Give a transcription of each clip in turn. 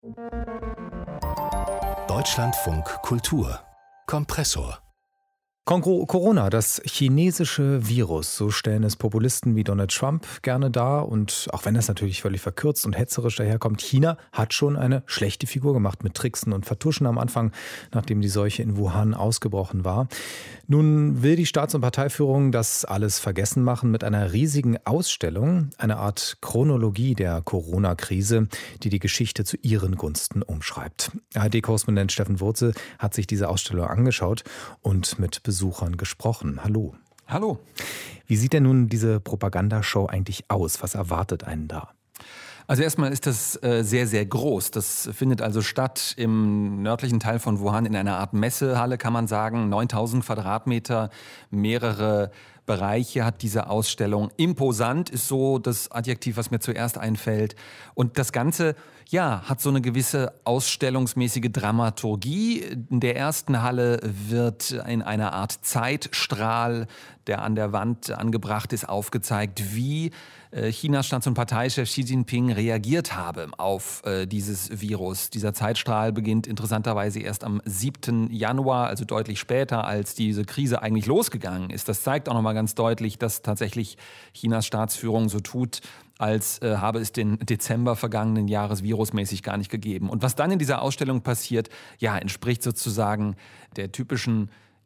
Deutschlandfunk Kultur Kompressor. Corona, das chinesische Virus, so stellen es Populisten wie Donald Trump gerne dar. Und auch wenn das natürlich völlig verkürzt und hetzerisch daherkommt, China hat schon eine schlechte Figur gemacht mit Tricksen und Vertuschen am Anfang, nachdem die Seuche in Wuhan ausgebrochen war. Nun will die Staats- und Parteiführung das alles vergessen machen mit einer riesigen Ausstellung, eine Art Chronologie der Corona-Krise, die die Geschichte zu ihren Gunsten umschreibt. ARD-Korrespondent Steffen Wurzel hat sich diese Ausstellung angeschaut und mit Besuchern gesprochen. Hallo. Hallo. Wie sieht denn nun diese Propagandashow eigentlich aus? Was erwartet einen da? Also erstmal ist das sehr, sehr groß. Das findet also statt im nördlichen Teil von Wuhan in einer Art Messehalle, kann man sagen. 9000 Quadratmeter, mehrere Bereiche hat diese Ausstellung. Imposant ist so das Adjektiv, was mir zuerst einfällt. Und das Ganze, ja, hat so eine gewisse ausstellungsmäßige Dramaturgie. In der ersten Halle wird in einer Art Zeitstrahl, der an der Wand angebracht ist, aufgezeigt, wie Chinas Staats- und Parteichef Xi Jinping reagiert habe auf dieses Virus. Dieser Zeitstrahl beginnt interessanterweise erst am 7. Januar, also deutlich später, als diese Krise eigentlich losgegangen ist. Das zeigt auch nochmal ganz deutlich, dass tatsächlich Chinas Staatsführung so tut, als habe es den Dezember vergangenen Jahres virusmäßig gar nicht gegeben. Und was dann in dieser Ausstellung passiert, ja, entspricht sozusagen der typischen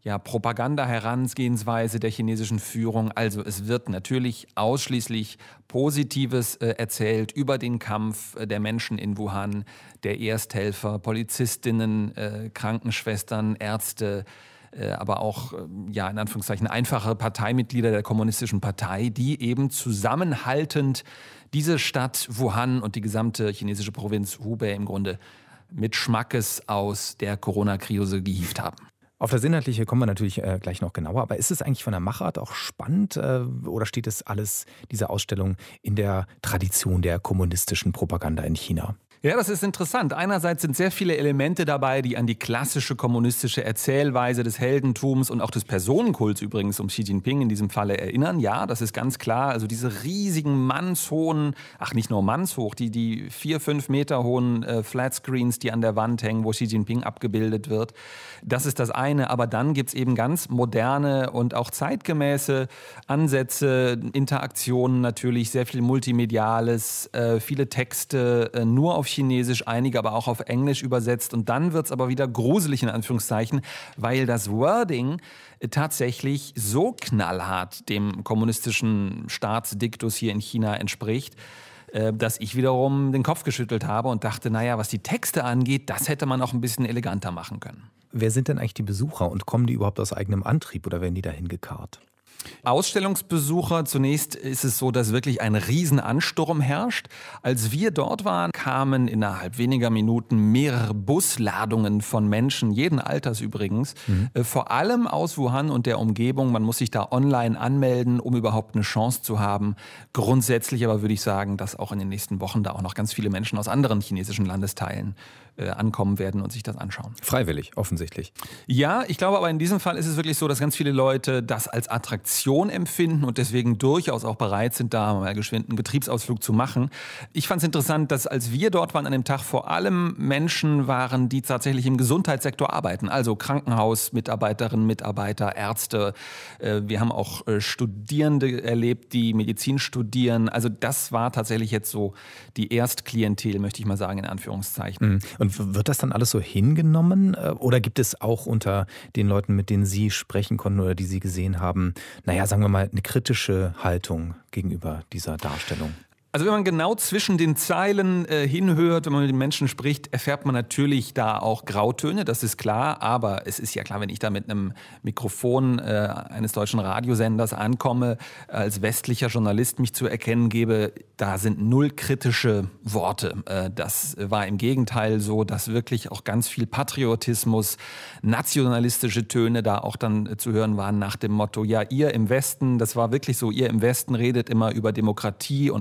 Propaganda-Herangehensweise der chinesischen Führung. Also es wird natürlich ausschließlich Positives erzählt über den Kampf der Menschen in Wuhan, der Ersthelfer, Polizistinnen, Krankenschwestern, Ärzte, aber auch, in Anführungszeichen, einfache Parteimitglieder der Kommunistischen Partei, die eben zusammenhaltend diese Stadt Wuhan und die gesamte chinesische Provinz Hubei im Grunde mit Schmackes aus der Corona-Krise gehievt haben. Auf das Inhaltliche kommen wir natürlich gleich noch genauer. Aber ist es eigentlich von der Machart auch spannend oder steht es alles, diese Ausstellung, in der Tradition der kommunistischen Propaganda in China? Ja, das ist interessant. Einerseits sind sehr viele Elemente dabei, die an die klassische kommunistische Erzählweise des Heldentums und auch des Personenkults übrigens um Xi Jinping in diesem Falle erinnern. Ja, das ist ganz klar. Also diese riesigen mannshohen, nicht nur mannshoch, die 4-5 Meter hohen Flatscreens, die an der Wand hängen, wo Xi Jinping abgebildet wird. Das ist das eine. Aber dann gibt's eben ganz moderne und auch zeitgemäße Ansätze, Interaktionen natürlich, sehr viel Multimediales, viele Texte nur auf Chinesisch, einige aber auch auf Englisch übersetzt. Und dann wird's aber wieder gruselig in Anführungszeichen, weil das Wording tatsächlich so knallhart dem kommunistischen Staatsdiktus hier in China entspricht, dass ich wiederum den Kopf geschüttelt habe und dachte, was die Texte angeht, das hätte man auch ein bisschen eleganter machen können. Wer sind denn eigentlich die Besucher und kommen die überhaupt aus eigenem Antrieb oder werden die dahin gekarrt? Ausstellungsbesucher, zunächst ist es so, dass wirklich ein Riesenansturm herrscht. Als wir dort waren, kamen innerhalb weniger Minuten mehrere Busladungen von Menschen, jeden Alters übrigens, vor allem aus Wuhan und der Umgebung. Man muss sich da online anmelden, um überhaupt eine Chance zu haben. Grundsätzlich aber würde ich sagen, dass auch in den nächsten Wochen da auch noch ganz viele Menschen aus anderen chinesischen Landesteilen ankommen werden und sich das anschauen. Freiwillig, offensichtlich. Ja, ich glaube aber in diesem Fall ist es wirklich so, dass ganz viele Leute das als Attraktion empfinden und deswegen durchaus auch bereit sind, da mal geschwind einen Betriebsausflug zu machen. Ich fand es interessant, dass als wir dort waren an dem Tag vor allem Menschen waren, die tatsächlich im Gesundheitssektor arbeiten, also Krankenhausmitarbeiterinnen, Mitarbeiter, Ärzte. Wir haben auch Studierende erlebt, die Medizin studieren. Also das war tatsächlich jetzt so die Erstklientel, möchte ich mal sagen, in Anführungszeichen. Und wird das dann alles so hingenommen? Oder gibt es auch unter den Leuten, mit denen Sie sprechen konnten oder die Sie gesehen haben, sagen wir mal, eine kritische Haltung gegenüber dieser Darstellung? Also wenn man genau zwischen den Zeilen hinhört, wenn man mit den Menschen spricht, erfährt man natürlich da auch Grautöne, das ist klar. Aber es ist ja klar, wenn ich da mit einem Mikrofon eines deutschen Radiosenders ankomme, als westlicher Journalist mich zu erkennen gebe, da sind null kritische Worte. Das war im Gegenteil so, dass wirklich auch ganz viel Patriotismus, nationalistische Töne da auch dann zu hören waren nach dem Motto, ja, ihr im Westen, das war wirklich so, ihr im Westen redet immer über Demokratie und Menschenrechte.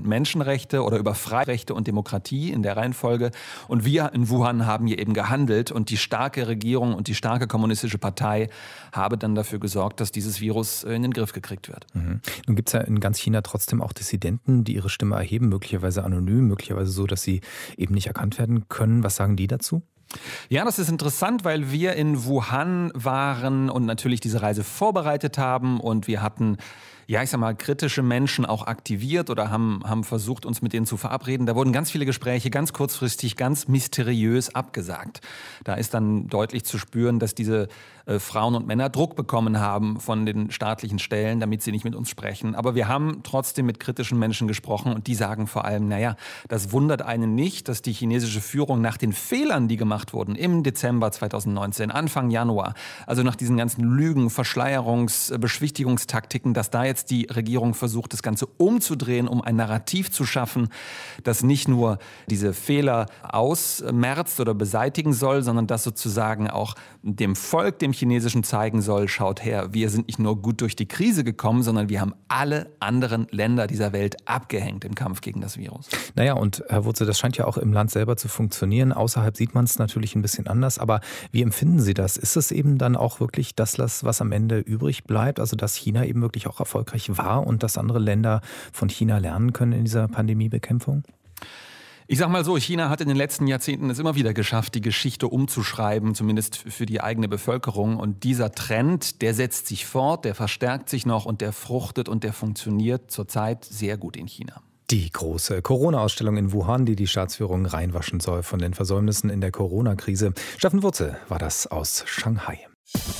Menschenrechte oder über Freirechte und Demokratie in der Reihenfolge. Und wir in Wuhan haben hier eben gehandelt und die starke Regierung und die starke kommunistische Partei habe dann dafür gesorgt, dass dieses Virus in den Griff gekriegt wird. Nun gibt es ja in ganz China trotzdem auch Dissidenten, die ihre Stimme erheben, möglicherweise anonym, möglicherweise so, dass sie eben nicht erkannt werden können. Was sagen die dazu? Ja, das ist interessant, weil wir in Wuhan waren und natürlich diese Reise vorbereitet haben und wir hatten, ja, ich sag mal, kritische Menschen auch aktiviert oder haben versucht, uns mit denen zu verabreden. Da wurden ganz viele Gespräche ganz kurzfristig, ganz mysteriös abgesagt. Da ist dann deutlich zu spüren, dass diese Frauen und Männer Druck bekommen haben von den staatlichen Stellen, damit sie nicht mit uns sprechen. Aber wir haben trotzdem mit kritischen Menschen gesprochen und die sagen vor allem, naja, das wundert einen nicht, dass die chinesische Führung nach den Fehlern, die gemacht wurden im Dezember 2019, Anfang Januar, also nach diesen ganzen Lügen, Beschwichtigungstaktiken, dass da jetzt die Regierung versucht, das Ganze umzudrehen, um ein Narrativ zu schaffen, das nicht nur diese Fehler ausmerzt oder beseitigen soll, sondern das sozusagen auch dem Volk, dem Chinesischen zeigen soll, schaut her, wir sind nicht nur gut durch die Krise gekommen, sondern wir haben alle anderen Länder dieser Welt abgehängt im Kampf gegen das Virus. Naja, und Herr Wurzel, das scheint ja auch im Land selber zu funktionieren. Außerhalb sieht man es natürlich ein bisschen anders, aber wie empfinden Sie das? Ist es eben dann auch wirklich das, was am Ende übrig bleibt, also dass China eben wirklich auch erfolgreich war und dass andere Länder von China lernen können in dieser Pandemiebekämpfung? Ich sag mal so, China hat in den letzten Jahrzehnten es immer wieder geschafft, die Geschichte umzuschreiben, zumindest für die eigene Bevölkerung. Und dieser Trend, der setzt sich fort, der verstärkt sich noch und der fruchtet und der funktioniert zurzeit sehr gut in China. Die große Corona-Ausstellung in Wuhan, die die Staatsführung reinwaschen soll von den Versäumnissen in der Corona-Krise. Steffen Wurzel war das aus Shanghai.